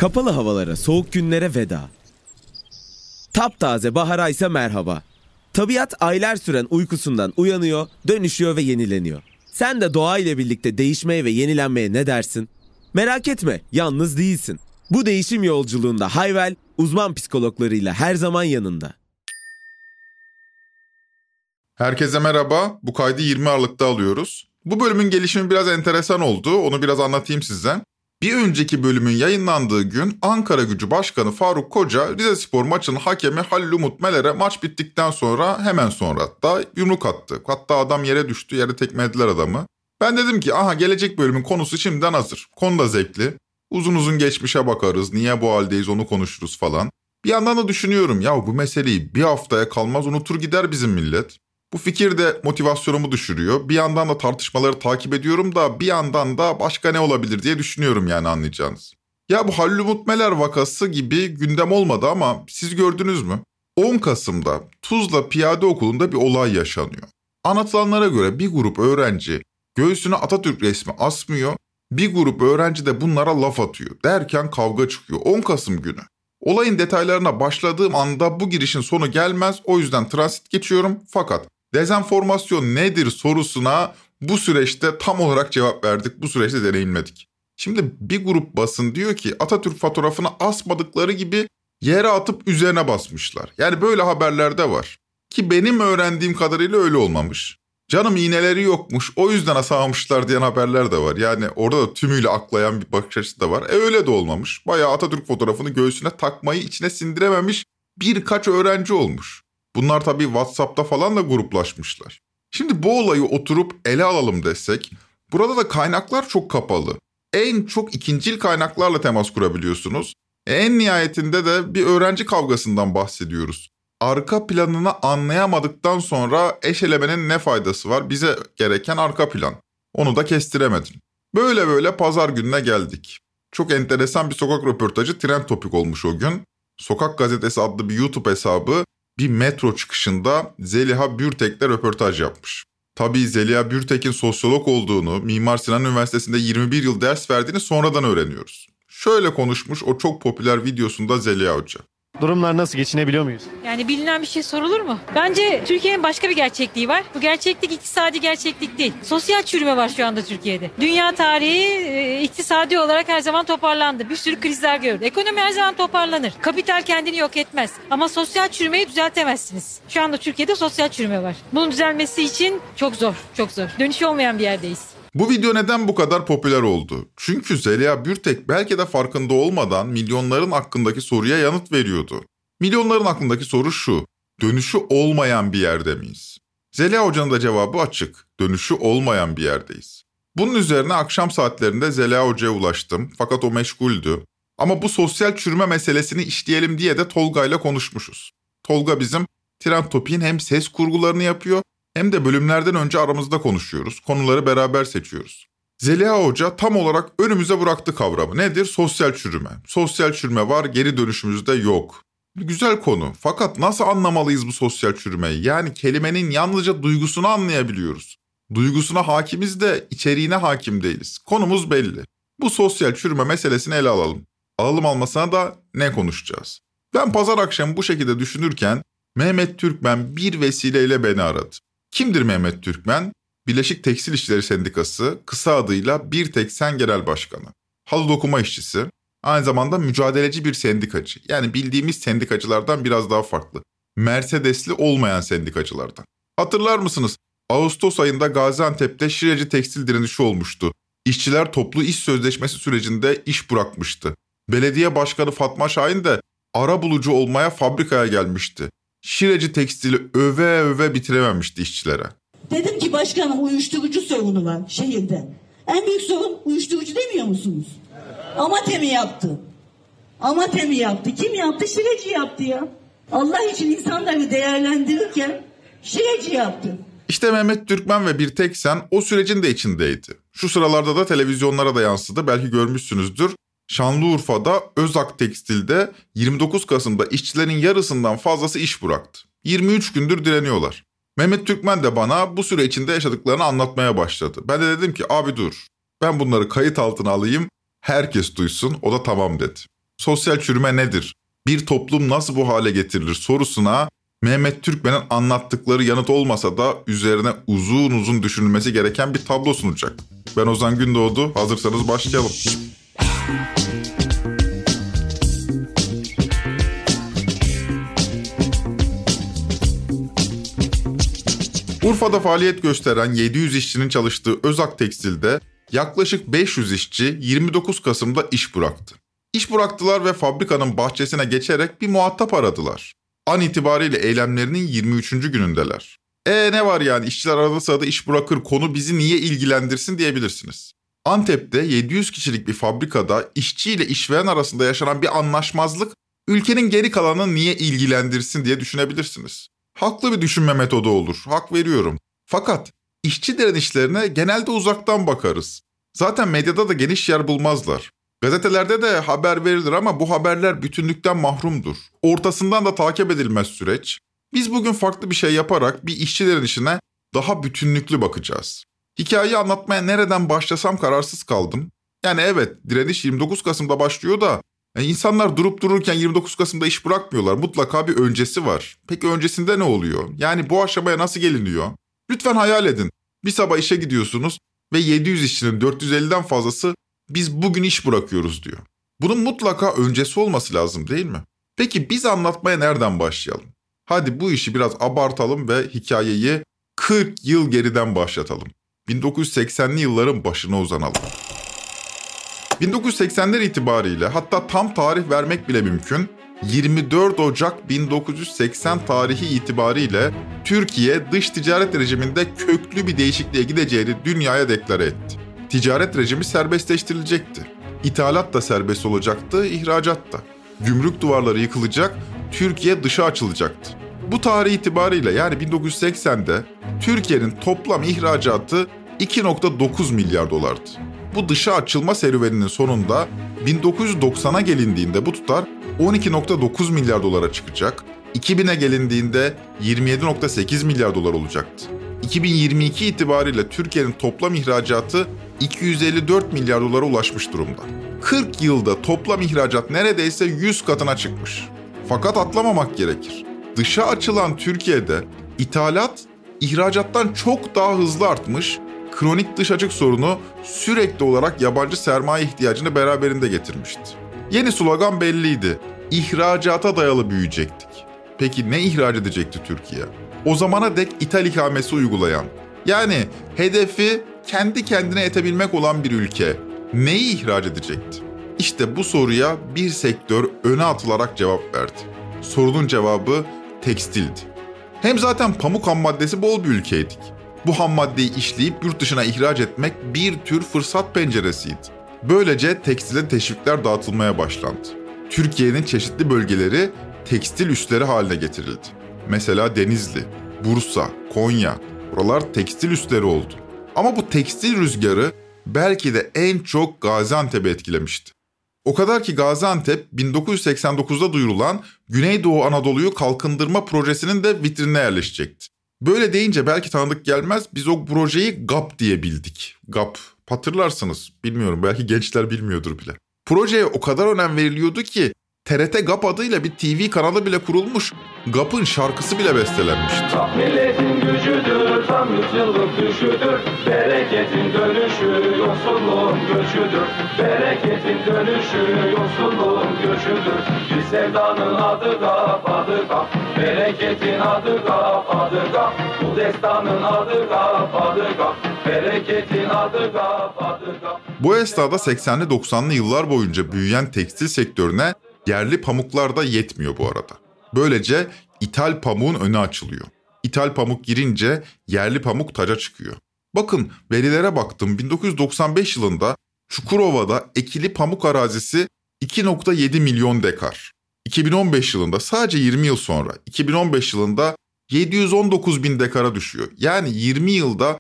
Kapalı havalara, soğuk günlere veda. Taptaze bahara ise merhaba. Tabiat aylar süren uykusundan uyanıyor, dönüşüyor ve yenileniyor. Sen de doğa ile birlikte değişmeye ve yenilenmeye ne dersin? Merak etme, yalnız değilsin. Bu değişim yolculuğunda Hayvel, uzman psikologlarıyla her zaman yanında. Herkese merhaba. Bu kaydı 20 Aralık'ta alıyoruz. Bu bölümün gelişimi biraz enteresan oldu. Onu biraz anlatayım size. Bir önceki bölümün yayınlandığı gün Ankaragücü Başkanı Faruk Koca, Rizespor maçının hakemi Halil Umut Meler'e maç bittikten sonra hemen sonra hatta yumruk attı. Hatta adam yere düştü, yere tekmelediler adamı. Ben dedim ki gelecek bölümün konusu şimdiden hazır. Konu da zevkli. Uzun uzun geçmişe bakarız, niye bu haldeyiz onu konuşuruz falan. Bir yandan da düşünüyorum bu meseleyi bir haftaya kalmaz unutur gider bizim millet. Bu fikir de motivasyonumu düşürüyor. Bir yandan da tartışmaları takip ediyorum da bir yandan da başka ne olabilir diye düşünüyorum anlayacağınız. Bu Halil Umut Meler vakası gibi gündem olmadı ama siz gördünüz mü? 10 Kasım'da Tuzla Piyade Okulu'nda bir olay yaşanıyor. Anlatılanlara göre bir grup öğrenci göğsüne Atatürk resmi asmıyor, bir grup öğrenci de bunlara laf atıyor. Derken kavga çıkıyor 10 Kasım günü. Olayın detaylarına başladığım anda bu girişin sonu gelmez, o yüzden transit geçiyorum fakat dezenformasyon nedir sorusuna bu süreçte tam olarak cevap verdik, bu süreçte deneyimledik. Şimdi bir grup basın diyor ki Atatürk fotoğrafını asmadıkları gibi yere atıp üzerine basmışlar. Böyle haberler de var. Ki benim öğrendiğim kadarıyla öyle olmamış. Canım iğneleri yokmuş, o yüzden asamamışlar diyen haberler de var. Orada da tümüyle aklayan bir bakış açısı da var. Öyle de olmamış. Bayağı Atatürk fotoğrafını göğsüne takmayı içine sindirememiş birkaç öğrenci olmuş. Bunlar tabii WhatsApp'ta falan da gruplaşmışlar. Şimdi bu olayı oturup ele alalım desek, burada da kaynaklar çok kapalı. En çok ikincil kaynaklarla temas kurabiliyorsunuz. En nihayetinde de bir öğrenci kavgasından bahsediyoruz. Arka planını anlayamadıktan sonra eşelemenin ne faydası var? Bize gereken arka plan. Onu da kestiremedim. Böyle pazar gününe geldik. Çok enteresan bir sokak röportajı trend topik olmuş o gün. Sokak Gazetesi adlı bir YouTube hesabı bir metro çıkışında Zeliha Bürtek'le röportaj yapmış. Tabii Zeliha Bürtek'in sosyolog olduğunu, Mimar Sinan Üniversitesi'nde 21 yıl ders verdiğini sonradan öğreniyoruz. Şöyle konuşmuş o çok popüler videosunda Zeliha Hoca. Durumlar nasıl, geçinebiliyor muyuz? Bilinen bir şey sorulur mu? Bence Türkiye'nin başka bir gerçekliği var. Bu gerçeklik iktisadi gerçeklik değil. Sosyal çürüme var şu anda Türkiye'de. Dünya tarihi iktisadi olarak her zaman toparlandı. Bir sürü krizler gördü. Ekonomi her zaman toparlanır. Kapital kendini yok etmez. Ama sosyal çürümeyi düzeltemezsiniz. Şu anda Türkiye'de sosyal çürüme var. Bunun düzelmesi için çok zor, çok zor. Dönüşü olmayan bir yerdeyiz. Bu video neden bu kadar popüler oldu? Çünkü Zeliha Bürtek belki de farkında olmadan milyonların hakkındaki soruya yanıt veriyordu. Milyonların aklındaki soru şu: dönüşü olmayan bir yerde miyiz? Zeliha Hoca'nın da cevabı açık: dönüşü olmayan bir yerdeyiz. Bunun üzerine akşam saatlerinde Zeliha Hoca'ya ulaştım fakat o meşguldü. Ama bu sosyal çürüme meselesini işleyelim diye de Tolga ile konuşmuşuz. Tolga bizim Trend Topik'in hem ses kurgularını yapıyor hem de bölümlerden önce aramızda konuşuyoruz. Konuları beraber seçiyoruz. Zeliha Hoca tam olarak önümüze bıraktı kavramı. Nedir? Sosyal çürüme. Sosyal çürüme var, geri dönüşümüzde yok. Güzel konu. Fakat nasıl anlamalıyız bu sosyal çürümeyi? Kelimenin yalnızca duygusunu anlayabiliyoruz. Duygusuna hakimiz de içeriğine hakim değiliz. Konumuz belli. Bu sosyal çürüme meselesini ele alalım. Alalım almasına da ne konuşacağız? Ben pazar akşamı bu şekilde düşünürken Mehmet Türkmen bir vesileyle beni aradı. Kimdir Mehmet Türkmen? Birleşik Tekstil İşçileri Sendikası, kısa adıyla Birteksen Genel Başkanı. Halı dokuma işçisi, aynı zamanda mücadeleci bir sendikacı. Bildiğimiz sendikacılardan biraz daha farklı. Mercedesli olmayan sendikacılardan. Hatırlar mısınız? Ağustos ayında Gaziantep'te Şireci tekstil direnişi olmuştu. İşçiler toplu iş sözleşmesi sürecinde iş bırakmıştı. Belediye Başkanı Fatma Şahin de arabulucu olmaya fabrikaya gelmişti. Şireci tekstili öve öve bitirememişti işçilere. Dedim ki başkanım, uyuşturucu sorunu var şehirde. En büyük sorun uyuşturucu demiyor musunuz? Amatemi yaptı. Amatemi yaptı. Kim yaptı? Şireci yaptı ya. Allah için insanları değerlendirirken Şireci yaptı. İşte Mehmet Türkmen ve Birteksen o sürecin de içindeydi. Şu sıralarda da televizyonlara da yansıdı, belki görmüşsünüzdür. Şanlıurfa'da Özak Tekstil'de 29 Kasım'da işçilerin yarısından fazlası iş bıraktı. 23 gündür direniyorlar. Mehmet Türkmen de bana bu süre içinde yaşadıklarını anlatmaya başladı. Ben de dedim ki abi dur, ben bunları kayıt altına alayım, herkes duysun, o da tamam dedi. Sosyal çürüme nedir? Bir toplum nasıl bu hale getirilir sorusuna Mehmet Türkmen'in anlattıkları yanıt olmasa da üzerine uzun uzun düşünülmesi gereken bir tablo sunacak. Ben Ozan Gündoğdu, hazırsanız başlayalım. Urfa'da faaliyet gösteren 700 işçinin çalıştığı Özak Tekstil'de yaklaşık 500 işçi 29 Kasım'da iş bıraktı. İş bıraktılar ve fabrikanın bahçesine geçerek bir muhatap aradılar. An itibariyle eylemlerinin 23. günündeler. Ne var yani, işçiler arada sırada iş bırakır, konu bizi niye ilgilendirsin diyebilirsiniz. Antep'te 700 kişilik bir fabrikada işçi ile işveren arasında yaşanan bir anlaşmazlık ülkenin geri kalanını niye ilgilendirsin diye düşünebilirsiniz. Haklı bir düşünme metodu olur, hak veriyorum. Fakat işçi direnişlerine genelde uzaktan bakarız. Zaten medyada da geniş yer bulmazlar. Gazetelerde de haber verilir ama bu haberler bütünlükten mahrumdur. Ortasından da takip edilmez süreç. Biz bugün farklı bir şey yaparak bir işçi direnişine daha bütünlüklü bakacağız. Hikayeyi anlatmaya nereden başlasam kararsız kaldım. Yani evet, direniş 29 Kasım'da başlıyor da insanlar durup dururken 29 Kasım'da iş bırakmıyorlar. Mutlaka bir öncesi var. Peki öncesinde ne oluyor? Yani bu aşamaya nasıl geliniyor? Lütfen hayal edin. Bir sabah işe gidiyorsunuz ve 700 işçinin 450'den fazlası biz bugün iş bırakıyoruz diyor. Bunun mutlaka öncesi olması lazım değil mi? Peki biz anlatmaya nereden başlayalım? Hadi bu işi biraz abartalım ve hikayeyi 40 yıl geriden başlatalım. 1980'li yılların başına uzanalım. 1980'ler itibariyle, hatta tam tarih vermek bile mümkün, 24 Ocak 1980 tarihi itibariyle Türkiye dış ticaret rejiminde köklü bir değişikliğe gideceğini dünyaya deklare etti. Ticaret rejimi serbestleştirilecekti. İthalat da serbest olacaktı, ihracat da. Gümrük duvarları yıkılacak, Türkiye dışa açılacaktı. Bu tarih itibariyle, yani 1980'de Türkiye'nin toplam ihracatı 2.9 milyar dolardı. Bu dışa açılma serüveninin sonunda 1990'a gelindiğinde bu tutar 12.9 milyar dolara çıkacak, 2000'e gelindiğinde 27.8 milyar dolar olacaktı. 2022 itibariyle Türkiye'nin toplam ihracatı 254 milyar dolara ulaşmış durumda. 40 yılda toplam ihracat neredeyse 100 katına çıkmış. Fakat atlamamak gerekir. Dışa açılan Türkiye'de ithalat ihracattan çok daha hızlı artmış, kronik dış açık sorunu sürekli olarak yabancı sermaye ihtiyacını beraberinde getirmişti. Yeni slogan belliydi. İhracata dayalı büyüyecektik. Peki ne ihraç edecekti Türkiye? O zamana dek ithal ikamesi uygulayan, yani hedefi kendi kendine yetebilmek olan bir ülke neyi ihraç edecekti? İşte bu soruya bir sektör öne atılarak cevap verdi. Sorunun cevabı tekstildi. Hem zaten pamuk hammaddesi bol bir ülkeydik. Bu hammaddeyi işleyip yurt dışına ihraç etmek bir tür fırsat penceresiydi. Böylece tekstile teşvikler dağıtılmaya başlandı. Türkiye'nin çeşitli bölgeleri tekstil üsleri haline getirildi. Mesela Denizli, Bursa, Konya, buralar tekstil üsleri oldu. Ama bu tekstil rüzgarı belki de en çok Gaziantep'i etkilemişti. O kadar ki Gaziantep 1989'da duyurulan Güneydoğu Anadolu'yu kalkındırma projesinin de vitrinine yerleşecekti. Böyle deyince belki tanıdık gelmez, biz o projeyi GAP diye bildik. GAP, hatırlarsınız, bilmiyorum, belki gençler bilmiyordur bile. Projeye o kadar önem veriliyordu ki TRT GAP adıyla bir TV kanalı bile kurulmuş, GAP'ın şarkısı bile bestelenmişti. GAP milletin gücüdür, tam yüzyıllık düşüdür, bereketin dönüşü, yoksulluğun göçüdür. Bereketin dönüşü, yoksulluğun göçüdür. Bir sevdanın adı GAP, adı GAP. Bereketin adı GAP, adı GAP. Bu destanın adı GAP, adı GAP. Bereketin adı GAP, adı GAP. Bu esnada 80'li 90'lı yıllar boyunca büyüyen tekstil sektörüne yerli pamuklar da yetmiyor bu arada. Böylece ithal pamuğun önü açılıyor. İthal pamuk girince yerli pamuk taca çıkıyor. Bakın verilere baktım, 1995 yılında Çukurova'da ekili pamuk arazisi 2.7 milyon dekar. 2015 yılında, sadece 20 yıl sonra, 2015 yılında 719 bin dekara düşüyor. Yani 20 yılda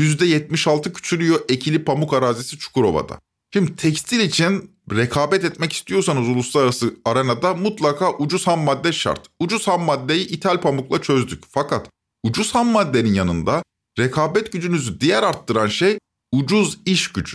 %76 küçülüyor ekili pamuk arazisi Çukurova'da. Şimdi tekstil için rekabet etmek istiyorsanız uluslararası arenada mutlaka ucuz ham madde şart. Ucuz ham maddeyi ithal pamukla çözdük. Fakat ucuz ham maddenin yanında rekabet gücünüzü diğer arttıran şey ucuz iş gücü.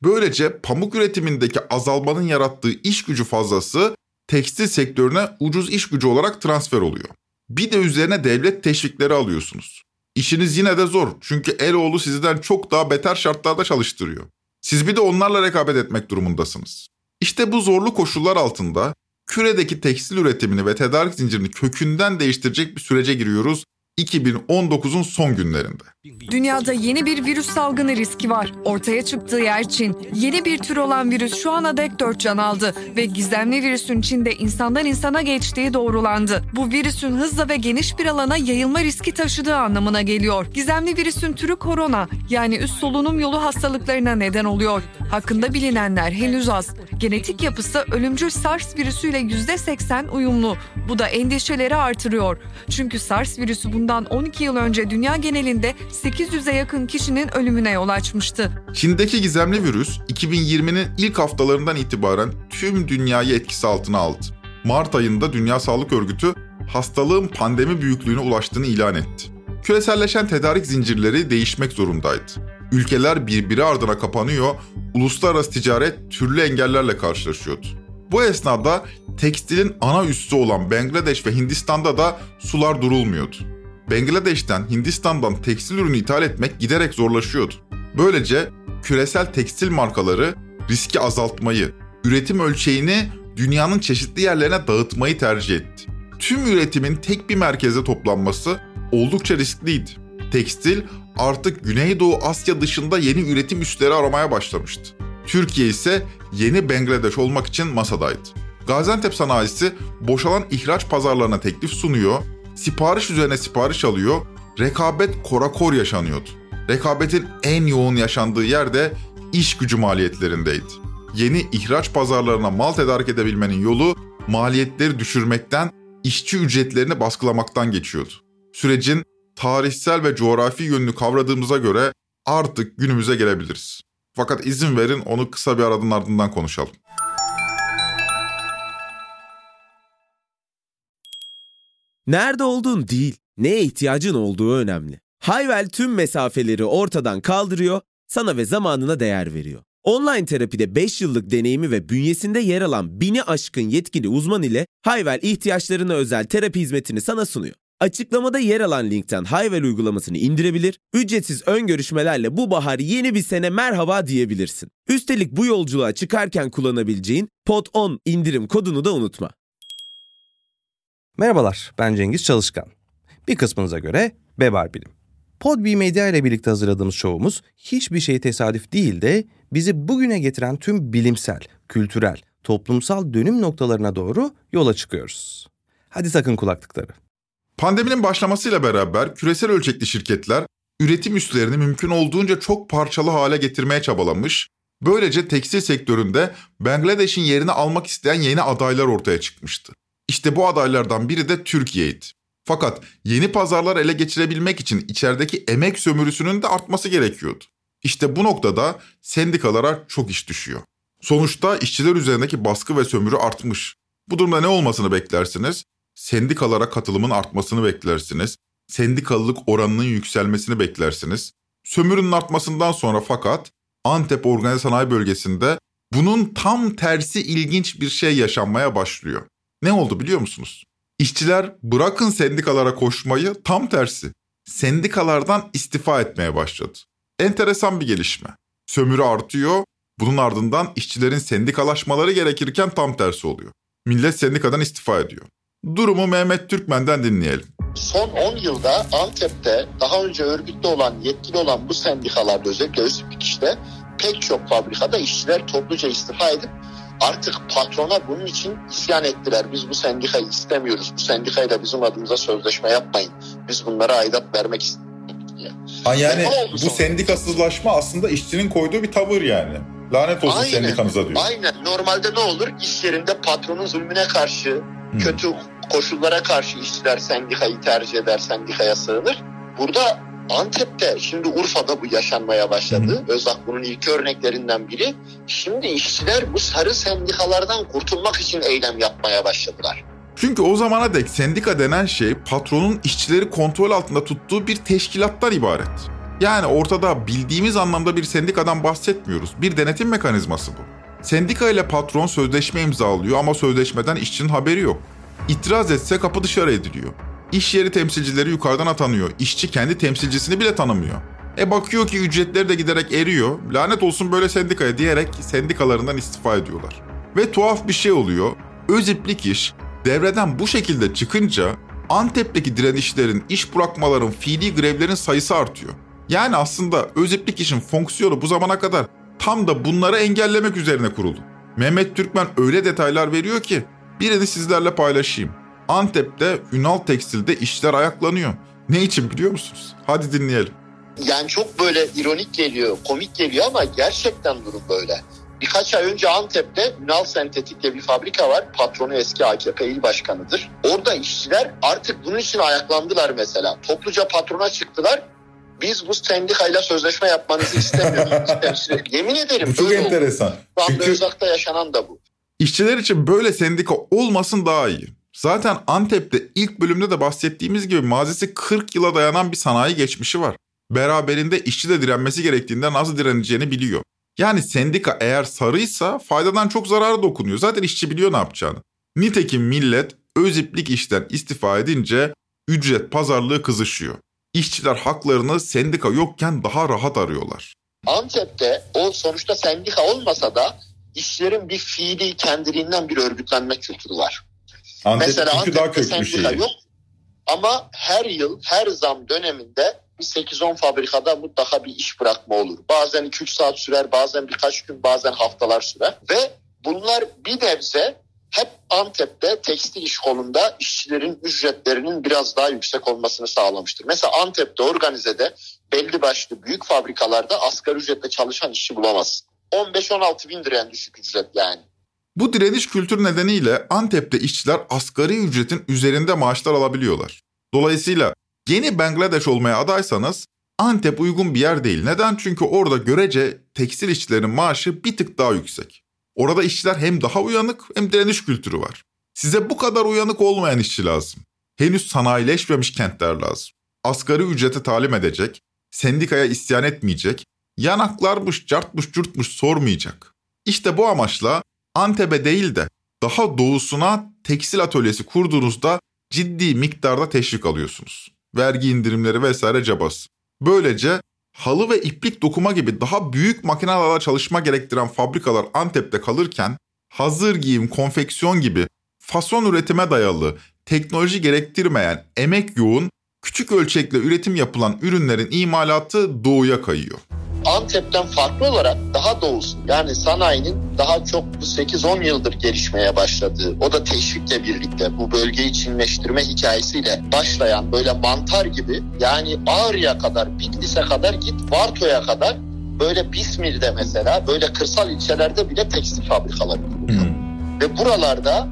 Böylece pamuk üretimindeki azalmanın yarattığı iş gücü fazlası tekstil sektörüne ucuz iş gücü olarak transfer oluyor. Bir de üzerine devlet teşvikleri alıyorsunuz. İşiniz yine de zor çünkü Eloğlu sizden çok daha beter şartlarda çalıştırıyor. Siz bir de onlarla rekabet etmek durumundasınız. İşte bu zorlu koşullar altında küredeki tekstil üretimini ve tedarik zincirini kökünden değiştirecek bir sürece giriyoruz 2019'un son günlerinde. Dünyada yeni bir virüs salgını riski var. Ortaya çıktığı yer Çin. Yeni bir tür olan virüs şu ana dek 4 can aldı ve gizemli virüsün Çin'de insandan insana geçtiği doğrulandı. Bu virüsün hızla ve geniş bir alana yayılma riski taşıdığı anlamına geliyor. Gizemli virüsün türü korona, yani üst solunum yolu hastalıklarına neden oluyor. Hakkında bilinenler henüz az. Genetik yapısı ölümcül SARS virüsüyle %80 uyumlu. Bu da endişeleri artırıyor. Çünkü SARS virüsü bundan 12 yıl önce dünya genelinde 800'e yakın kişinin ölümüne yol açmıştı. Çin'deki gizemli virüs 2020'nin ilk haftalarından itibaren tüm dünyayı etkisi altına aldı. Mart ayında Dünya Sağlık Örgütü hastalığın pandemi büyüklüğüne ulaştığını ilan etti. Küreselleşen tedarik zincirleri değişmek zorundaydı. Ülkeler birbiri ardına kapanıyor, uluslararası ticaret türlü engellerle karşılaşıyordu. Bu esnada tekstilin ana üssü olan Bangladeş ve Hindistan'da da sular durulmuyordu. Bangladeş'ten, Hindistan'dan tekstil ürünü ithal etmek giderek zorlaşıyordu. Böylece küresel tekstil markaları riski azaltmayı, üretim ölçeğini dünyanın çeşitli yerlerine dağıtmayı tercih etti. Tüm üretimin tek bir merkeze toplanması oldukça riskliydi. Tekstil artık Güneydoğu Asya dışında yeni üretim üsleri aramaya başlamıştı. Türkiye ise yeni Bangladeş olmak için masadaydı. Gaziantep sanayisi boşalan ihraç pazarlarına teklif sunuyor, sipariş üzerine sipariş alıyor, rekabet korakor yaşanıyordu. Rekabetin en yoğun yaşandığı yer de iş gücü maliyetlerindeydi. Yeni ihraç pazarlarına mal tedarik edebilmenin yolu maliyetleri düşürmekten, işçi ücretlerini baskılamaktan geçiyordu. Sürecin tarihsel ve coğrafi yönünü kavradığımıza göre artık günümüze gelebiliriz. Fakat izin verin onu kısa bir aranın ardından konuşalım. Nerede olduğun değil, neye ihtiyacın olduğu önemli. Hayvel tüm mesafeleri ortadan kaldırıyor, sana ve zamanına değer veriyor. Online terapide 5 yıllık deneyimi ve bünyesinde yer alan 1000'i aşkın yetkili uzman ile Hayvel ihtiyaçlarına özel terapi hizmetini sana sunuyor. Açıklamada yer alan linkten Hayvel uygulamasını indirebilir, ücretsiz ön görüşmelerle bu bahar yeni bir sene merhaba diyebilirsin. Üstelik bu yolculuğa çıkarken kullanabileceğin POD10 indirim kodunu da unutma. Merhabalar, ben Cengiz Çalışkan. Bir kısmınıza göre Bebar Bilim. Podbi Medya ile birlikte hazırladığımız şovumuz hiçbir şey tesadüf değil de bizi bugüne getiren tüm bilimsel, kültürel, toplumsal dönüm noktalarına doğru yola çıkıyoruz. Hadi takın kulaklıkları. Pandeminin başlamasıyla beraber küresel ölçekli şirketler üretim üslerini mümkün olduğunca çok parçalı hale getirmeye çabalamış, böylece tekstil sektöründe Bangladeş'in yerini almak isteyen yeni adaylar ortaya çıkmıştı. İşte bu adaylardan biri de Türkiye'ydi. Fakat yeni pazarlar ele geçirebilmek için içerideki emek sömürüsünün de artması gerekiyordu. İşte bu noktada sendikalara çok iş düşüyor. Sonuçta işçiler üzerindeki baskı ve sömürü artmış. Bu durumda ne olmasını beklersiniz? Sendikalara katılımın artmasını beklersiniz. Sendikalılık oranının yükselmesini beklersiniz. Sömürünün artmasından sonra fakat Antep Organize Sanayi Bölgesi'nde bunun tam tersi ilginç bir şey yaşanmaya başlıyor. Ne oldu biliyor musunuz? İşçiler bırakın sendikalara koşmayı, tam tersi sendikalardan istifa etmeye başladı. Enteresan bir gelişme. Sömürü artıyor, bunun ardından işçilerin sendikalaşmaları gerekirken tam tersi oluyor. Millet sendikadan istifa ediyor. Durumu Mehmet Türkmen'den dinleyelim. Son 10 yılda Antep'te daha önce örgütlü olan, yetkili olan bu sendikalarda, özellikle Özpikiş'te pek çok fabrikada işçiler topluca istifa edip artık patrona bunun için isyan ettiler. Biz bu sendikayı istemiyoruz. Bu sendikayla bizim adımıza sözleşme yapmayın. Biz bunlara aidat vermek istiyoruz diye. Yani bu sendikasızlaşma aslında işçinin koyduğu bir tavır yani. Lanet olsun sendikanıza diyor. Aynen. Normalde ne olur? İş yerinde patronun zulmüne karşı, kötü koşullara karşı işçiler sendikayı tercih eder, sendikaya sığınır. Burada Antep'te, şimdi Urfa'da bu yaşanmaya başladı. Özak bunun ilk örneklerinden biri. Şimdi işçiler bu sarı sendikalardan kurtulmak için eylem yapmaya başladılar. Çünkü o zamana dek sendika denen şey patronun işçileri kontrol altında tuttuğu bir teşkilattan ibaret. Yani ortada bildiğimiz anlamda bir sendikadan bahsetmiyoruz. Bir denetim mekanizması bu. Sendika ile patron sözleşme imzalıyor ama sözleşmeden işçinin haberi yok. İtiraz etse kapı dışarı ediliyor. İş yeri temsilcileri yukarıdan atanıyor. İşçi kendi temsilcisini bile tanımıyor. Bakıyor ki ücretleri de giderek eriyor. Lanet olsun böyle sendikaya diyerek sendikalarından istifa ediyorlar. Ve tuhaf bir şey oluyor. Öziplik iş devreden bu şekilde çıkınca Antep'teki direnişlerin, iş bırakmaların, fiili grevlerin sayısı artıyor. Yani aslında öziplik işin fonksiyonu bu zamana kadar tam da bunları engellemek üzerine kuruldu. Mehmet Türkmen öyle detaylar veriyor ki birini sizlerle paylaşayım. Antep'te Ünal Tekstil'de işçiler ayaklanıyor. Ne için biliyor musunuz? Hadi dinleyelim. Yani çok böyle ironik geliyor, komik geliyor ama gerçekten durum böyle. Birkaç ay önce Antep'te Ünal Sentetik diye bir fabrika var. Patronu eski AKP il başkanıdır. Orada işçiler artık bunun için ayaklandılar mesela. Topluca patrona çıktılar. Biz bu sendikayla sözleşme yapmanızı istemiyoruz. Yemin ederim bu çok böyle enteresan. oldu. Çünkü Özak'ta yaşanan da bu. İşçiler için böyle sendika olmasın daha iyi. Zaten Antep'te ilk bölümde de bahsettiğimiz gibi mazisi 40 yıla dayanan bir sanayi geçmişi var. Beraberinde işçi de direnmesi gerektiğinde nasıl direneceğini biliyor. Yani sendika eğer sarıysa faydadan çok zararı dokunuyor. Zaten işçi biliyor ne yapacağını. Nitekim millet öziplik işten istifa edince ücret pazarlığı kızışıyor. İşçiler haklarını sendika yokken daha rahat arıyorlar. Antep'te o sonuçta sendika olmasa da işçilerin bir fiili kendiliğinden bir örgütlenme kültürü var. Mesela Antep'te sendika yok ama her yıl her zam döneminde bir 8-10 fabrikada mutlaka bir iş bırakma olur. Bazen 2-3 saat sürer, bazen birkaç gün, bazen haftalar sürer. Ve bunlar bir nebze hep Antep'te tekstil iş kolunda işçilerin ücretlerinin biraz daha yüksek olmasını sağlamıştır. Mesela Antep'te organizede belli başlı büyük fabrikalarda asgari ücretle çalışan işçi bulamazsın. 15-16 bin lira en düşük ücret yani. Bu direniş kültürü nedeniyle Antep'te işçiler asgari ücretin üzerinde maaşlar alabiliyorlar. Dolayısıyla yeni Bangladeş olmaya adaysanız Antep uygun bir yer değil. Neden? Çünkü orada görece tekstil işçilerin maaşı bir tık daha yüksek. Orada işçiler hem daha uyanık hem direniş kültürü var. Size bu kadar uyanık olmayan işçi lazım. Henüz sanayileşmemiş kentler lazım. Asgari ücrete talim edecek, sendikaya isyan etmeyecek, yanaklarmış, cartmış, curtmuş sormayacak. İşte bu amaçla Antep'e değil de daha doğusuna tekstil atölyesi kurduğunuzda ciddi miktarda teşvik alıyorsunuz. Vergi indirimleri vesaire cabası. Böylece halı ve iplik dokuma gibi daha büyük makinelerle çalışma gerektiren fabrikalar Antep'te kalırken hazır giyim, konfeksiyon gibi fason üretime dayalı, teknoloji gerektirmeyen, emek yoğun, küçük ölçekle üretim yapılan ürünlerin imalatı doğuya kayıyor. Antep'ten farklı olarak daha doğusu yani sanayinin daha çok bu 8-10 yıldır gelişmeye başladığı, o da teşvikle birlikte bu bölgeyi Çinleştirme hikayesiyle başlayan böyle mantar gibi yani Ağrı'ya kadar, Bitlis'e kadar git Varto'ya kadar böyle Bismil'de mesela böyle kırsal ilçelerde bile tekstil fabrikaları kuruluyor. Ve buralarda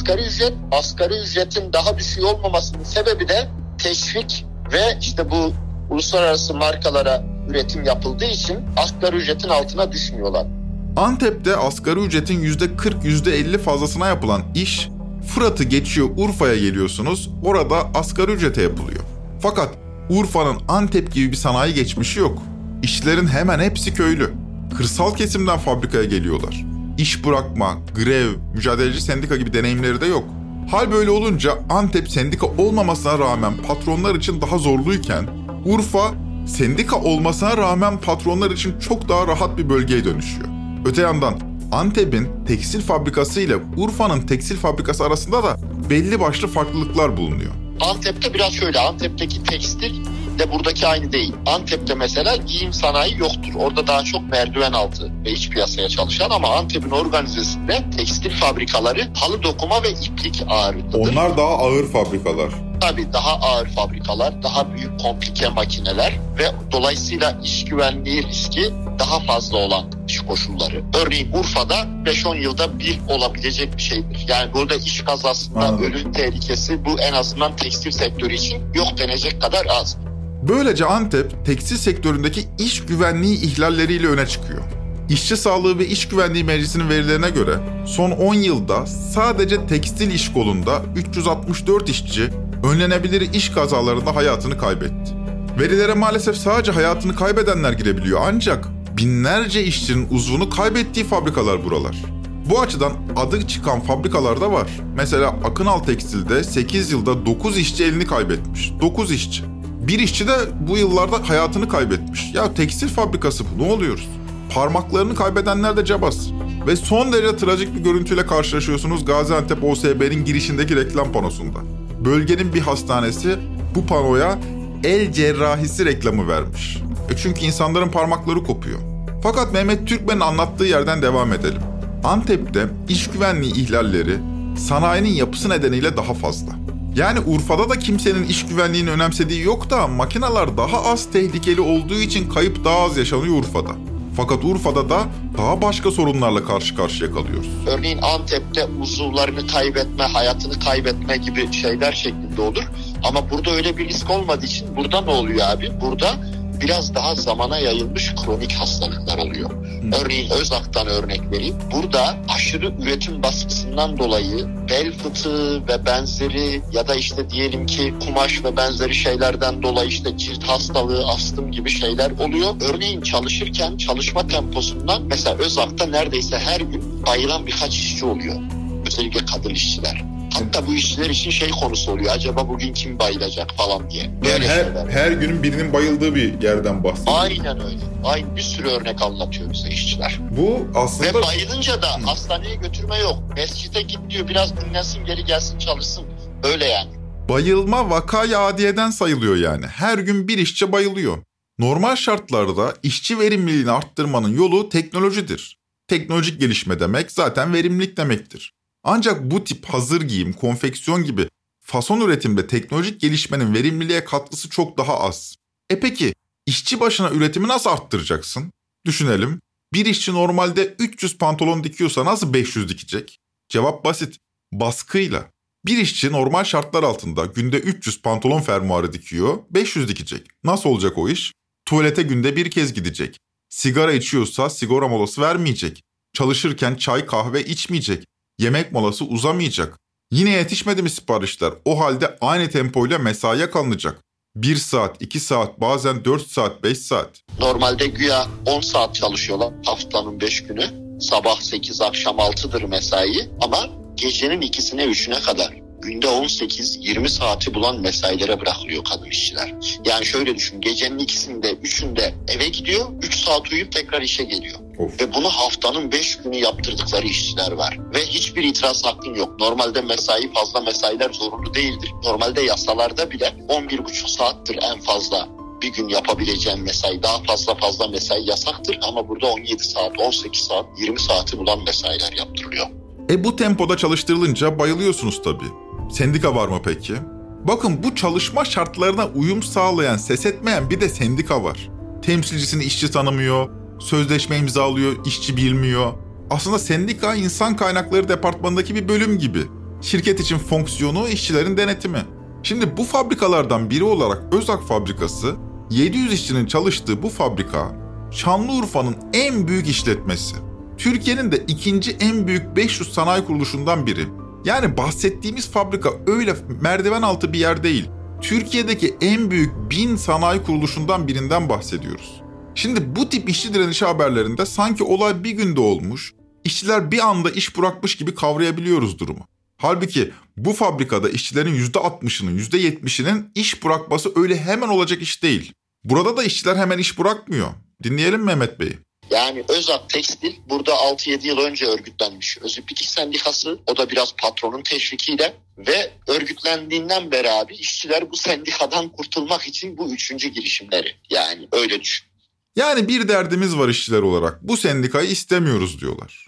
asgari ücretin daha düşük olmamasının sebebi de teşvik ve işte bu uluslararası markalara üretim yapıldığı için asgari ücretin altına düşmüyorlar. Antep'te asgari ücretin %40, %50 fazlasına yapılan iş, Fırat'ı geçiyor Urfa'ya geliyorsunuz, orada asgari ücrete yapılıyor. Fakat Urfa'nın Antep gibi bir sanayi geçmişi yok. İşçilerin hemen hepsi köylü. Kırsal kesimden fabrikaya geliyorlar. İş bırakma, grev, mücadeleci sendika gibi deneyimleri de yok. Hal böyle olunca Antep sendika olmamasına rağmen patronlar için daha zorluyken, Urfa sendika olmasına rağmen patronlar için çok daha rahat bir bölgeye dönüşüyor. Öte yandan Antep'in tekstil fabrikası ile Urfa'nın tekstil fabrikası arasında da belli başlı farklılıklar bulunuyor. Antep'te biraz şöyle, Antep'teki tekstil de buradaki aynı değil. Antep'te mesela giyim sanayi yoktur. Orada daha çok merdiven altı ve iç piyasaya çalışan ama Antep'in organizasında tekstil fabrikaları halı dokuma ve iplik ağırlıklıdır. Onlar daha ağır fabrikalar. Tabii daha ağır fabrikalar, daha büyük komplike makineler ve dolayısıyla iş güvenliği riski daha fazla olan iş koşulları. Örneğin Urfa'da 5-10 yılda bir olabilecek bir şeydir. Yani burada iş kazasında ölüm tehlikesi bu en azından tekstil sektörü için yok denecek kadar az. Böylece Antep tekstil sektöründeki iş güvenliği ihlalleriyle öne çıkıyor. İşçi Sağlığı ve İş Güvenliği Meclisi'nin verilerine göre son 10 yılda sadece tekstil iş kolunda 364 işçi önlenebilir iş kazalarında hayatını kaybetti. Verilere maalesef sadece hayatını kaybedenler girebiliyor ancak binlerce işçinin uzvunu kaybettiği fabrikalar buralar. Bu açıdan adı çıkan fabrikalar da var. Mesela Akınal Tekstil'de 8 yılda 9 işçi elini kaybetmiş. 9 işçi. Bir işçi de bu yıllarda hayatını kaybetmiş. Ya tekstil fabrikası bu, ne oluyoruz? Parmaklarını kaybedenler de cabas. Ve son derece trajik bir görüntüyle karşılaşıyorsunuz Gaziantep OSB'nin girişindeki reklam panosunda. Bölgenin bir hastanesi bu panoya el cerrahisi reklamı vermiş. Çünkü insanların parmakları kopuyor. Fakat Mehmet Türkmen'in anlattığı yerden devam edelim. Antep'te iş güvenliği ihlalleri sanayinin yapısı nedeniyle daha fazla. Yani Urfa'da da kimsenin iş güvenliğini önemsediği yok da makineler daha az tehlikeli olduğu için kayıp daha az yaşanıyor Urfa'da. Fakat Urfa'da da daha başka sorunlarla karşı karşıya kalıyoruz. Örneğin Antep'te uzuvlarını kaybetme, hayatını kaybetme gibi şeyler şeklinde olur. Ama burada öyle bir risk olmadığı için burada ne oluyor abi? Burada biraz daha zamana yayılmış kronik hastalıklar oluyor. Örneğin Özak'tan örnek vereyim. Burada aşırı üretim baskısından dolayı bel fıtığı ve benzeri ya da işte diyelim ki kumaş ve benzeri şeylerden dolayı işte cilt hastalığı, astım gibi şeyler oluyor. Örneğin çalışırken çalışma temposundan mesela Özak'ta neredeyse her gün bayılan birkaç işçi oluyor. Özellikle kadın işçiler. Hatta bu işçiler için şey konusu oluyor. Acaba bugün kim bayılacak falan diye. Yani her günün birinin bayıldığı bir yerden bahsediyor. Aynen öyle. Aynı bir sürü örnek anlatıyor bize işçiler. Bu aslında... Ve bayılınca da hastaneye götürme yok. Mescide git diyor, biraz dinlensin, geri gelsin çalışsın. Öyle yani. Bayılma vaka-i adiyeden sayılıyor yani. Her gün bir işçi bayılıyor. Normal şartlarda işçi verimliliğini arttırmanın yolu teknolojidir. Teknolojik gelişme demek zaten verimlilik demektir. Ancak bu tip hazır giyim, konfeksiyon gibi fason üretimde teknolojik gelişmenin verimliliğe katkısı çok daha az. Peki işçi başına üretimi nasıl arttıracaksın? Düşünelim. Bir işçi normalde 300 pantolon dikiyorsa nasıl 500 dikecek? Cevap basit. Baskıyla. Bir işçi normal şartlar altında günde 300 pantolon fermuarı dikiyor, 500 dikecek. Nasıl olacak o iş? Tuvalete günde bir kez gidecek. Sigara içiyorsa sigara molası vermeyecek. Çalışırken çay kahve içmeyecek. Yemek molası uzamayacak. Yine yetişmedi mi siparişler? O halde aynı tempoyla mesaiye kalınacak. 1 saat, 2 saat, bazen 4 saat, 5 saat. Normalde güya 10 saat çalışıyorlar haftanın 5 günü. Sabah 8, akşam 6'dır mesai. Ama gecenin 2'sine 3'üne kadar. Günde 18-20 saati bulan mesailere bırakılıyor kadın işçiler. Yani şöyle düşün, gecenin 2'sinde 3'ünde eve gidiyor, 3 saat uyuyup tekrar işe geliyor. Of. Ve bunu haftanın 5 günü yaptırdıkları işçiler var. Ve hiçbir itiraz hakkın yok. Normalde mesai, fazla mesailer zorunlu değildir. Normalde yasalarda bile 11,5 saattir en fazla bir gün yapabileceğin mesai. Daha fazla mesai yasaktır ama burada 17 saat, 18 saat, 20 saati bulan mesailer yaptırılıyor. Bu tempoda çalıştırılınca bayılıyorsunuz tabii. Sendika var mı peki? Bakın, bu çalışma şartlarına uyum sağlayan, ses etmeyen bir de sendika var. Temsilcisini işçi tanımıyor, sözleşme imzalıyor, işçi bilmiyor. Aslında sendika insan kaynakları departmanındaki bir bölüm gibi. Şirket için fonksiyonu işçilerin denetimi. Şimdi bu fabrikalardan biri olarak Özak fabrikası, 700 işçinin çalıştığı bu fabrika Şanlıurfa'nın en büyük işletmesi. Türkiye'nin de ikinci en büyük 500 sanayi kuruluşundan biri. Yani bahsettiğimiz fabrika öyle merdiven altı bir yer değil. Türkiye'deki en büyük 1000 sanayi kuruluşundan birinden bahsediyoruz. Şimdi bu tip işçi direnişi haberlerinde sanki olay bir günde olmuş, işçiler bir anda iş bırakmış gibi kavrayabiliyoruz durumu. Halbuki bu fabrikada işçilerin %60'ının, %70'inin iş bırakması öyle hemen olacak iş değil. Burada da işçiler hemen iş bırakmıyor. Dinleyelim Mehmet Bey'i. Yani Özak Tekstil burada 6-7 yıl önce örgütlenmiş. Özüplik İş Sendikası, o da biraz patronun teşvikiyle ve örgütlendiğinden beri abi işçiler bu sendikadan kurtulmak için bu 3. girişimleri. Yani öyle düşün. Yani bir derdimiz var işçiler olarak. Bu sendikayı istemiyoruz diyorlar.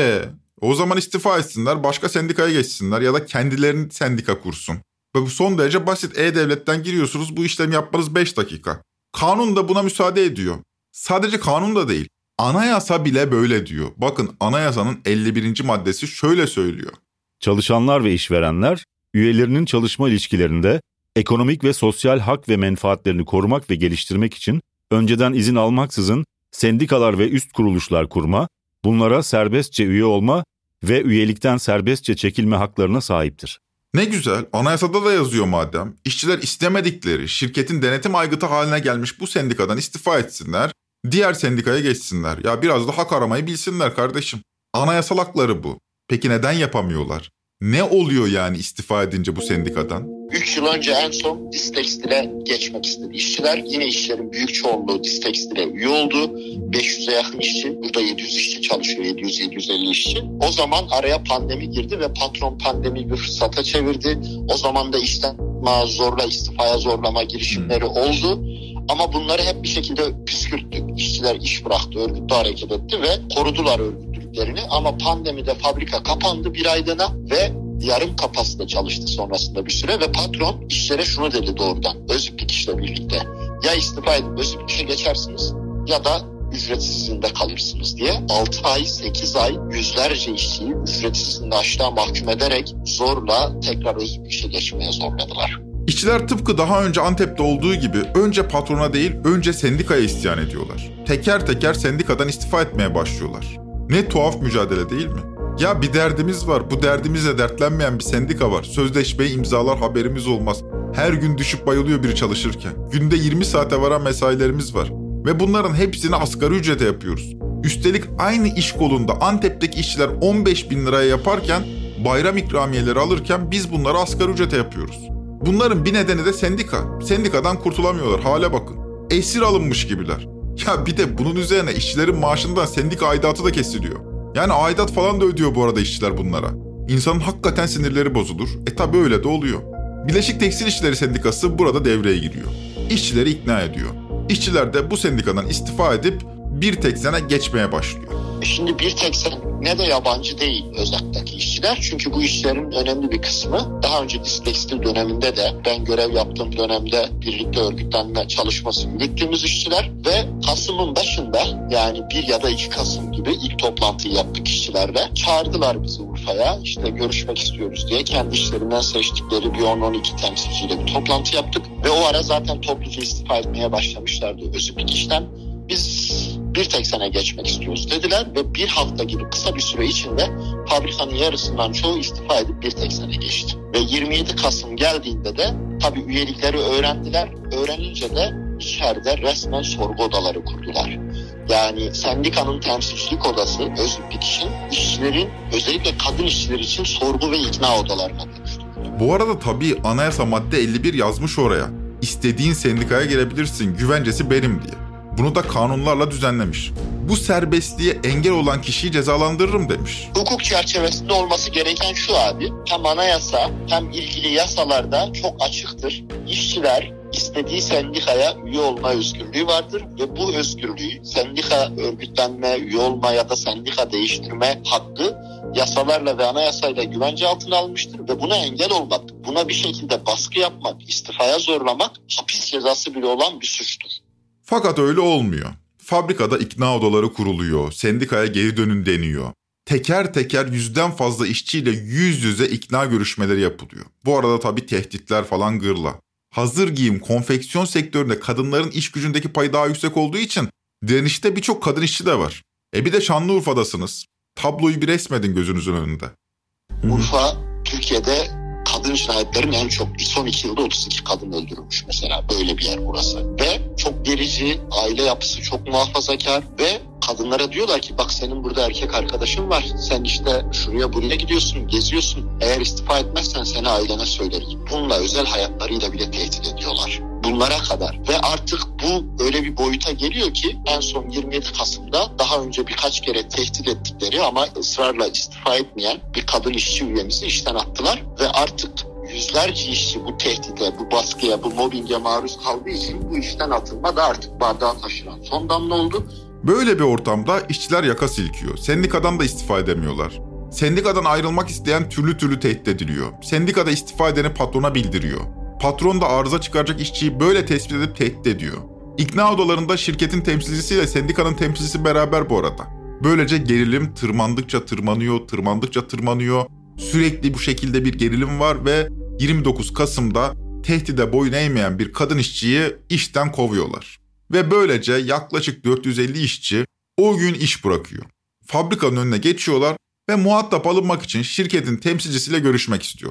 O zaman istifa etsinler, başka sendikaya geçsinler ya da kendilerini sendika kursun. Ve bu son derece basit. E-Devlet'ten giriyorsunuz, bu işlemi yapmanız 5 dakika. Kanun da buna müsaade ediyor. Sadece kanun da değil. Anayasa bile böyle diyor. Bakın, anayasanın 51. maddesi şöyle söylüyor. Çalışanlar ve işverenler, üyelerinin çalışma ilişkilerinde ekonomik ve sosyal hak ve menfaatlerini korumak ve geliştirmek için önceden izin almaksızın sendikalar ve üst kuruluşlar kurma, bunlara serbestçe üye olma ve üyelikten serbestçe çekilme haklarına sahiptir. Ne güzel, anayasada da yazıyor madem. İşçiler istemedikleri, şirketin denetim aygıtı haline gelmiş bu sendikadan istifa etsinler, diğer sendikaya geçsinler. Ya biraz da hak aramayı bilsinler kardeşim. Anayasal hakları bu. Peki neden yapamıyorlar? Ne oluyor yani istifa edince bu sendikadan? 3 yıl önce en son Distekstil'e geçmek istedi işçiler. Yine işçilerin büyük çoğunluğu Distekstil'e üye oldu. 500'e yakın işçi, burada 700 işçi çalışıyor, 700-750 işçi. O zaman araya pandemi girdi ve patron pandemiyi bir fırsata çevirdi. O zaman da işten zorla, istifaya zorlama girişimleri oldu. Ama bunları hep bir şekilde püskürttük. İşçiler iş bıraktı, örgütlü hareket etti ve korudular örgütlülüklerini. Ama pandemide fabrika kapandı bir aylığına ve yarım kapasite çalıştı sonrasında bir süre ve patron işçilere şunu dedi doğrudan Özüplik işle birlikte. Ya istifa edip Özüplik işe geçersiniz ya da ücretsiz izinde kalırsınız diye 6 ay 8 ay yüzlerce işçiyi ücretsiz izinde açlığa mahkum ederek zorla tekrar Özüplik işe geçmeye zorladılar. İşçiler tıpkı daha önce Antep'te olduğu gibi önce patrona değil önce sendikaya isyan ediyorlar. Teker teker sendikadan istifa etmeye başlıyorlar. Ne tuhaf mücadele değil mi? Ya bir derdimiz var, bu derdimizle dertlenmeyen bir sendika var. Sözleşmeyi imzalar haberimiz olmaz. Her gün düşüp bayılıyor biri çalışırken. Günde 20 saate varan mesailerimiz var. Ve bunların hepsini asgari ücrete yapıyoruz. Üstelik aynı iş kolunda Antep'teki işçiler 15.000 liraya yaparken bayram ikramiyeleri alırken biz bunları asgari ücrete yapıyoruz. Bunların bir nedeni de sendika. Sendikadan kurtulamıyorlar, hale bakın. Esir alınmış gibiler. Ya bir de bunun üzerine işçilerin maaşından sendika aidatı da kesiliyor. Yani aidat falan da ödüyor bu arada işçiler bunlara. İnsanın hakikaten sinirleri bozulur. Tabii öyle de oluyor. Birleşik Tekstil İşçileri Sendikası burada devreye giriyor. İşçileri ikna ediyor. İşçiler de bu sendikadan istifa edip bir tek sene geçmeye başlıyor. Şimdi bir tek sene ne de yabancı değil Özak'taki işçiler. Çünkü bu işlerin önemli bir kısmı daha önce Distekstil döneminde de ben görev yaptığım dönemde birlikte örgütlenme çalışması yürüttüğümüz işçiler ve Kasım'ın başında yani 1 ya da 2 Kasım gibi ilk toplantıyı yaptık işçilerle. Çağırdılar bizi Urfa'ya işte görüşmek istiyoruz diye kendi işlerinden seçtikleri bir 10-12 temsilciyle bir toplantı yaptık. Ve o ara zaten topluca istifa etmeye başlamışlardı Özüplik işten. Biz bir tek sene geçmek istiyoruz dediler ve bir hafta gibi kısa bir süre içinde fabrikanın yarısından çoğu istifa edip bir tek sene geçti. Ve 27 Kasım geldiğinde de tabii üyelikleri öğrendiler. Öğrenince de içeride resmen sorgu odaları kurdular. Yani sendikanın temsilcilik odası Özüplik işin işçilerin özellikle kadın işçiler için sorgu ve ikna odalarına dönüştü. Bu arada tabii anayasa madde 51 yazmış oraya. İstediğin sendikaya girebilirsin, güvencesi benim diye. Bunu da kanunlarla düzenlemiş. Bu serbestliğe engel olan kişiyi cezalandırırım demiş. Hukuk çerçevesinde olması gereken şu abi, hem anayasa hem ilgili yasalarda çok açıktır. İşçiler istediği sendikaya üye olma özgürlüğü vardır ve bu özgürlüğü sendika örgütlenme, üye olma ya da sendika değiştirme hakkı yasalarla ve anayasayla güvence altına almıştır ve buna engel olmak, buna bir şekilde baskı yapmak, istifaya zorlamak hapis cezası bile olan bir suçtur. Fakat öyle olmuyor. Fabrikada ikna odaları kuruluyor, sendikaya geri dönün deniyor. Teker teker 100'den fazla işçiyle yüz yüze ikna görüşmeleri yapılıyor. Bu arada tabii tehditler falan gırla. Hazır giyim, konfeksiyon sektöründe kadınların iş gücündeki payı daha yüksek olduğu için direnişte birçok kadın işçi de var. Bir de Şanlıurfa'dasınız. Tabloyu bir resmedin gözünüzün önünde. Urfa, Türkiye'de kadın cinayetlerin en çok son 2 yılda 32 kadın öldürülmüş mesela. Böyle bir yer burası. Ve çok gerici, aile yapısı çok muhafazakar ve kadınlara diyorlar ki bak senin burada erkek arkadaşın var. Sen işte şuraya buraya gidiyorsun, geziyorsun. Eğer istifa etmezsen seni ailene söyleriz. Bununla özel hayatlarıyla bile tehdit ediyorlar. Bunlara kadar. Ve artık bu öyle bir boyuta geliyor ki en son 27 Kasım'da daha önce birkaç kere tehdit ettikleri ama ısrarla istifa etmeyen bir kadın işçi üyemizi işten attılar. Ve artık yüzlerce işçi bu tehdide, bu baskıya, bu mobbinge maruz kaldığı için bu işten atılma da artık bardağa taşıran son damla oldu. Böyle bir ortamda işçiler yaka silkiyor. Sendikadan da istifa edemiyorlar. Sendikadan ayrılmak isteyen türlü tehdit ediliyor. Sendikada istifa edeni patrona bildiriyor. Patron da arıza çıkaracak işçiyi böyle tespit edip tehdit ediyor. İkna odalarında şirketin temsilcisiyle sendikanın temsilcisi beraber bu arada. Böylece gerilim tırmandıkça tırmanıyor. Sürekli bu şekilde bir gerilim var ve 29 Kasım'da tehdide boyun eğmeyen bir kadın işçiyi işten kovuyorlar. Ve böylece yaklaşık 450 işçi o gün iş bırakıyor. Fabrikanın önüne geçiyorlar ve muhatap alınmak için şirketin temsilcisiyle görüşmek istiyorlar.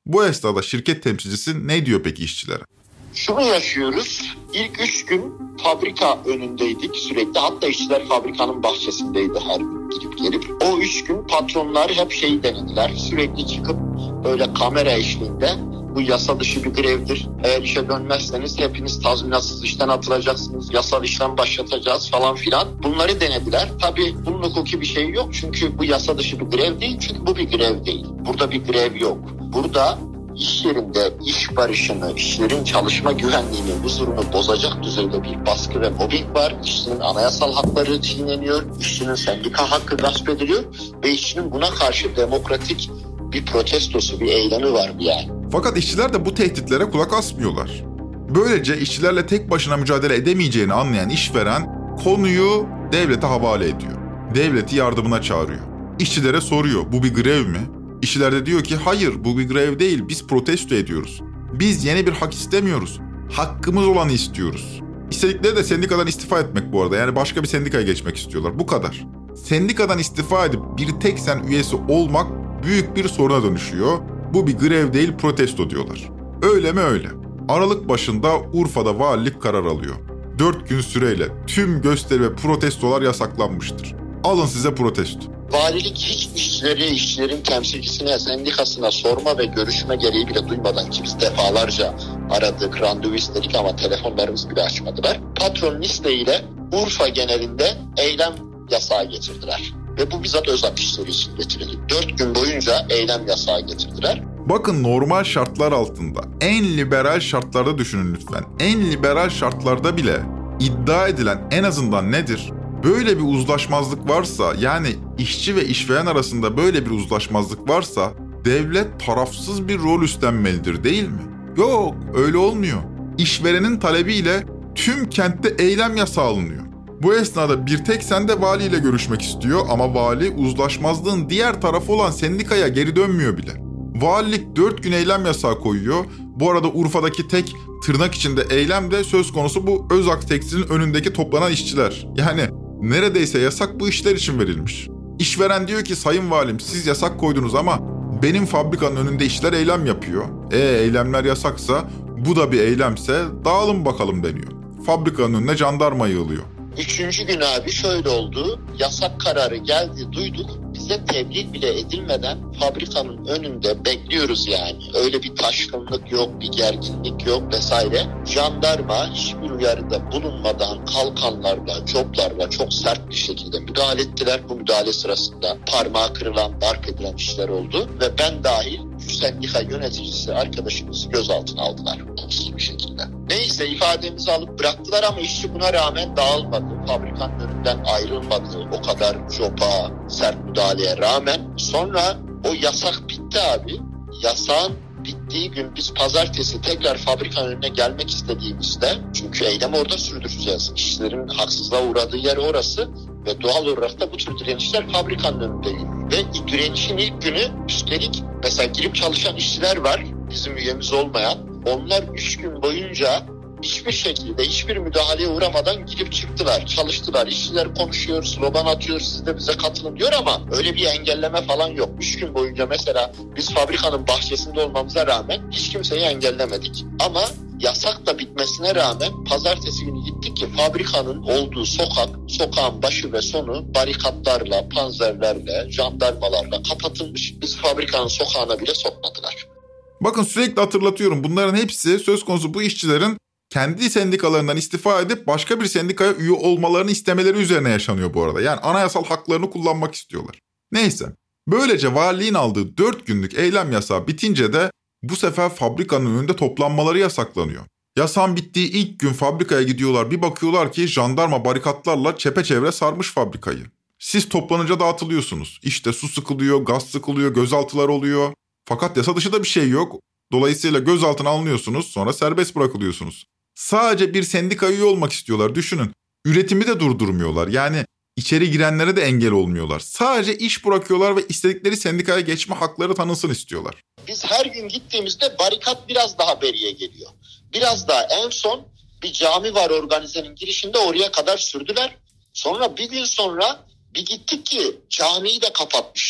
Bu esnada şirket temsilcisi ne diyor peki işçilere? Şunu yaşıyoruz. İlk 3 gün fabrika önündeydik sürekli. Hatta işçiler fabrikanın bahçesindeydi her gün gidip gelip. O 3 gün patronlar hep şeyi denediler. Sürekli çıkıp böyle kamera eşliğinde bu yasa dışı bir grevdir. Eğer işe dönmezseniz hepiniz tazminatsız işten atılacaksınız. Yasal işlem başlatacağız falan filan. Bunları denediler. Tabii bunun hukuki bir şey yok. Çünkü bu yasa dışı bir grev değil. Çünkü bu bir grev değil. Burada bir grev yok. Burada İş yerinde iş barışını, işçilerin çalışma güvenliğini, huzurunu bozacak düzeyde bir baskı ve mobbing var. İşçinin anayasal hakları çiğneniyor, işçinin sendika hakkı gasp ediliyor ve işçinin buna karşı demokratik bir protestosu, bir eylemi var yani. Fakat işçiler de bu tehditlere kulak asmıyorlar. Böylece işçilerle tek başına mücadele edemeyeceğini anlayan işveren konuyu devlete havale ediyor. Devleti yardımına çağırıyor. İşçilere soruyor, bu bir grev mi? İşçiler de diyor ki hayır, bu bir grev değil, biz protesto ediyoruz. Biz yeni bir hak istemiyoruz. Hakkımız olanı istiyoruz. İstedikleri de sendikadan istifa etmek bu arada. Yani başka bir sendikaya geçmek istiyorlar. Bu kadar. Sendikadan istifa edip bir tek sen üyesi olmak büyük bir soruna dönüşüyor. Bu bir grev değil, protesto diyorlar. Öyle mi öyle. Aralık başında Urfa'da valilik karar alıyor. 4 gün süreyle tüm gösteri ve protestolar yasaklanmıştır. Alın size protesto. Valilik hiç işçilerin temsilcisine, sendikasına sorma ve görüşme gereği bile duymadan ki biz defalarca aradık, randevu istedik ama telefonlarımızı bile açmadılar. Patronun isteğiyle Urfa genelinde eylem yasağı getirdiler. Ve bu bizzat özel işleri için getirildi. 4 gün boyunca eylem yasağı getirdiler. Bakın normal şartlar altında, en liberal şartlarda düşünün lütfen. En liberal şartlarda bile iddia edilen en azından nedir? Böyle bir uzlaşmazlık varsa, yani işçi ve işveren arasında böyle bir uzlaşmazlık varsa devlet tarafsız bir rol üstlenmelidir değil mi? Yok, öyle olmuyor. İşverenin talebiyle tüm kentte eylem yasağı alınıyor. Bu esnada bir tek Sende valiyle görüşmek istiyor ama vali uzlaşmazlığın diğer tarafı olan sendikaya geri dönmüyor bile. Valilik 4 gün eylem yasağı koyuyor. Bu arada Urfa'daki tek tırnak içinde eylem de söz konusu bu Özak Tekstil'in önündeki toplanan işçiler. Yani neredeyse yasak bu işler için verilmiş. İşveren diyor ki sayın valim siz yasak koydunuz ama benim fabrikanın önünde işçiler eylem yapıyor. Eylemler yasaksa bu da bir eylemse dağılın bakalım deniyor. Fabrikanın önüne jandarma yığılıyor. 3. gün abi şöyle oldu. Yasak kararı geldi, duyduk. Bize tebliğ bile edilmeden fabrikanın önünde bekliyoruz yani. Öyle bir taşkınlık yok, bir gerginlik yok vesaire. Jandarma hiçbir uyarıda bulunmadan kalkanlarla, coplarla çok sert bir şekilde müdahale ettiler. Bu müdahale sırasında parmağı kırılan, darp edilen işler oldu. Ve ben dahil sendika yöneticisi arkadaşımızı gözaltına aldılar. Olumsuz bir şekilde. Neyse ifademizi alıp bıraktılar ama işçi buna rağmen dağılmadı. Fabrikanın önünden ayrılmadı. O kadar jopa, sert müdahaleye rağmen. Sonra o yasak bitti abi. Yasağın bittiği gün biz pazartesi tekrar fabrikanın önüne gelmek istediğimizde, çünkü eylemi orada sürdüreceğiz. İşçilerin haksızlığa uğradığı yer orası ve doğal olarak da bu tür direnişler fabrikanın önündeydi. Ve direnişin ilk günü üstelik mesela girip çalışan işçiler var, bizim üyemiz olmayan. Onlar 3 gün boyunca hiçbir şekilde hiçbir müdahaleye uğramadan girip çıktılar, çalıştılar. İşçiler konuşuyor, slogan atıyor, siz de bize katılın diyor ama öyle bir engelleme falan yok. 3 gün boyunca mesela biz fabrikanın bahçesinde olmamıza rağmen hiç kimseyi engellemedik. Ama yasak da bitmesine rağmen pazartesi günü gittik ki fabrikanın olduğu sokağın başı ve sonu barikatlarla, panzerlerle, jandarmalarla kapatılmış. Biz fabrikanın sokağına bile sokmadılar. Bakın sürekli hatırlatıyorum, bunların hepsi söz konusu bu işçilerin kendi sendikalarından istifa edip başka bir sendikaya üye olmalarını istemeleri üzerine yaşanıyor bu arada. Yani anayasal haklarını kullanmak istiyorlar. Neyse, böylece valiliğin aldığı 4 günlük eylem yasağı bitince de bu sefer fabrikanın önünde toplanmaları yasaklanıyor. Yasağın bittiği ilk gün fabrikaya gidiyorlar, bir bakıyorlar ki jandarma barikatlarla çepeçevre sarmış fabrikayı. Siz toplanınca dağıtılıyorsunuz. İşte su sıkılıyor, gaz sıkılıyor, gözaltılar oluyor. Fakat yasa dışı da bir şey yok. Dolayısıyla gözaltına alınıyorsunuz, sonra serbest bırakılıyorsunuz. Sadece bir sendika üye olmak istiyorlar, düşünün. Üretimi de durdurmuyorlar. Yani içeri girenlere de engel olmuyorlar. Sadece iş bırakıyorlar ve istedikleri sendikaya geçme hakları tanınsın istiyorlar. Biz her gün gittiğimizde barikat biraz daha beriye geliyor. Biraz daha en son bir cami var organizenin girişinde, oraya kadar sürdüler. Sonra bir gün sonra bir gittik ki camiyi de kapatmışlar.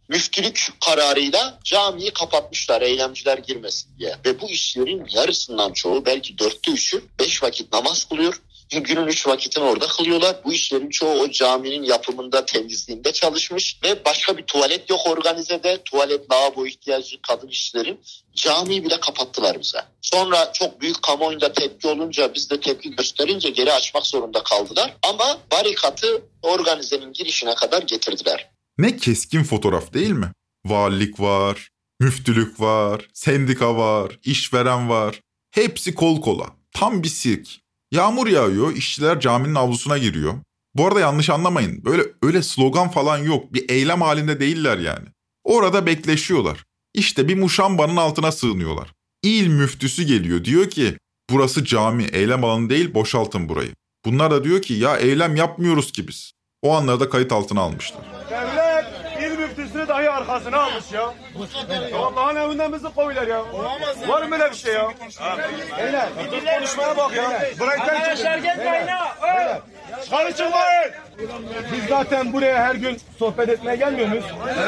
müftülük kararıyla camiyi kapatmışlar eylemciler girmesin diye. Ve bu işlerin yarısından çoğu, belki 3'ü 5 vakit namaz kılıyor. Günün 3 vakitini orada kılıyorlar. Bu işlerin çoğu o caminin yapımında, temizliğinde çalışmış ve başka bir tuvalet yok organizede. Tuvalet, lavabo ihtiyacı kadın işçilerin. Camiyi bile kapattılar bize. Sonra çok büyük kamuoyunda tepki olunca, biz de tepki gösterince geri açmak zorunda kaldılar. Ama barikatı organizenin girişine kadar getirdiler. Ne keskin fotoğraf değil mi? Valilik var, müftülük var, sendika var, işveren var. Hepsi kol kola. Tam bir sirk. Yağmur yağıyor, işçiler caminin avlusuna giriyor. Bu arada yanlış anlamayın. Öyle slogan falan yok. Bir eylem halinde değiller yani. Orada bekleşiyorlar. İşte bir muşambanın altına sığınıyorlar. İl müftüsü geliyor. Diyor ki burası cami, eylem alanı değil, boşaltın burayı. Bunlar da diyor ki ya eylem yapmıyoruz ki biz. O anlarda kayıt altına almışlar. Devlet il müftüsünü dahi arkasına almış ya. Allah'ın evinden bizi koyuyorlar ya. Var mı böyle bir şey ya? Beyler, konuşmaya bak ya. Arkadaşlar gelmeyin ha. Çıkarı çıkmayın. Biz zaten buraya her gün sohbet etmeye gelmiyor muyuz?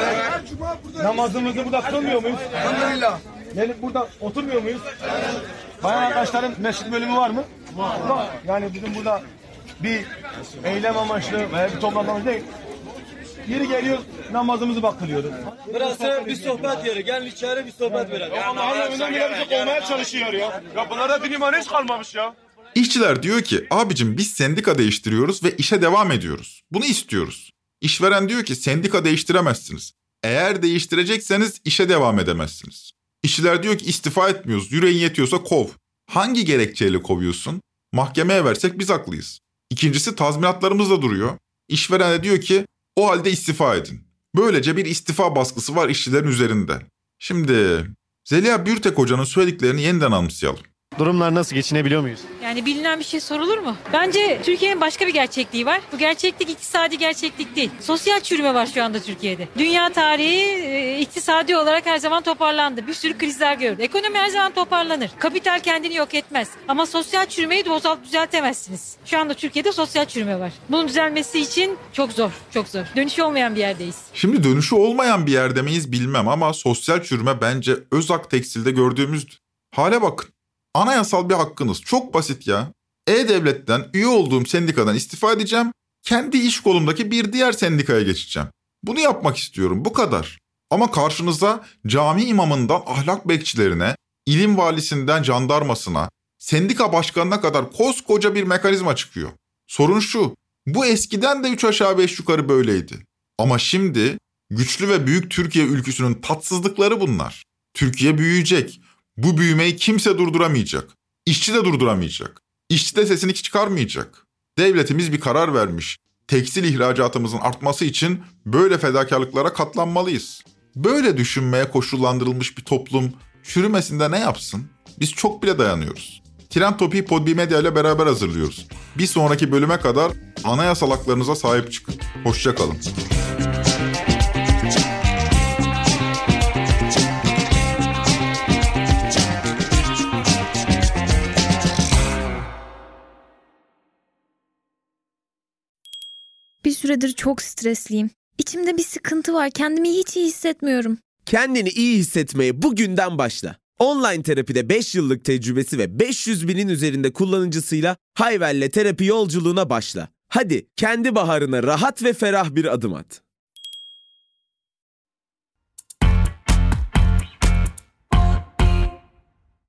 Evet. Namazımızı burada kılmıyor muyuz? Elhamdülillah. Gelip burada oturmuyor muyuz? Bayan arkadaşların mescid bölümü var mı? Var. Yani bizim burada bir eylem amaçlı veya bir toplantı amaçlı değil. Yeri geliyor, namazımızı kılıyoruz. Burası bir sohbet yeri. Gelin içeri bir sohbet verelim. Allah'ın evinden bile bizi kovmaya çalışıyor ya. Ya bunlarda din imanı hiç kalmamış ya. İşçiler diyor ki abicim biz sendika değiştiriyoruz ve işe devam ediyoruz. Bunu istiyoruz. İşveren diyor ki sendika değiştiremezsiniz. Eğer değiştirecekseniz işe devam edemezsiniz. İşçiler diyor ki istifa etmiyoruz. Yüreğin yetiyorsa kov. Hangi gerekçeyle kovuyorsun? Mahkemeye versek biz haklıyız. İkincisi tazminatlarımız da duruyor. İşveren de diyor ki o halde istifa edin. Böylece bir istifa baskısı var işçilerin üzerinde. Şimdi Zeliha Bürtek Hoca'nın söylediklerini yeniden anımsayalım. Durumlar nasıl? Geçinebiliyor muyuz? Yani bilinen bir şey sorulur mu? Bence Türkiye'nin başka bir gerçekliği var. Bu gerçeklik iktisadi gerçeklik değil. Sosyal çürüme var şu anda Türkiye'de. Dünya tarihi iktisadi olarak her zaman toparlandı. Bir sürü krizler gördü. Ekonomi her zaman toparlanır. Kapital kendini yok etmez. Ama sosyal çürümeyi düzeltemezsiniz. Şu anda Türkiye'de sosyal çürüme var. Bunun düzelmesi için çok zor, çok zor. Dönüşü olmayan bir yerdeyiz. Şimdi dönüşü olmayan bir yerde miyiz bilmem ama sosyal çürüme bence Özak Tekstil'de gördüğümüzdü. Hale bakın. Anayasal bir hakkınız. Çok basit ya. E-Devlet'ten üye olduğum sendikadan istifa edeceğim. Kendi iş kolumdaki bir diğer sendikaya geçeceğim. Bunu yapmak istiyorum. Bu kadar. Ama karşınıza cami imamından ahlak bekçilerine, ilim valisinden jandarmasına, sendika başkanına kadar koskoca bir mekanizma çıkıyor. Sorun şu. Bu eskiden de 3 aşağı 5 yukarı böyleydi. Ama şimdi güçlü ve büyük Türkiye ülküsünün tatsızlıkları bunlar. Türkiye büyüyecek. Bu büyümeyi kimse durduramayacak. İşçi de durduramayacak. İşçi de sesini çıkarmayacak. Devletimiz bir karar vermiş. Tekstil ihracatımızın artması için böyle fedakarlıklara katlanmalıyız. Böyle düşünmeye koşullandırılmış bir toplum çürümesinde ne yapsın? Biz çok bile dayanıyoruz. Trend Topi'yi Podbi Medya ile beraber hazırlıyoruz. Bir sonraki bölüme kadar anayasal haklarınıza sahip çıkın. Hoşça kalın. Bir süredir çok stresliyim. İçimde bir sıkıntı var. Kendimi hiç iyi hissetmiyorum. Kendini iyi hissetmeye bugünden başla. Online terapide 5 yıllık tecrübesi ve 500 binin üzerinde kullanıcısıyla Hayvel'le terapi yolculuğuna başla. Hadi kendi baharına rahat ve ferah bir adım at.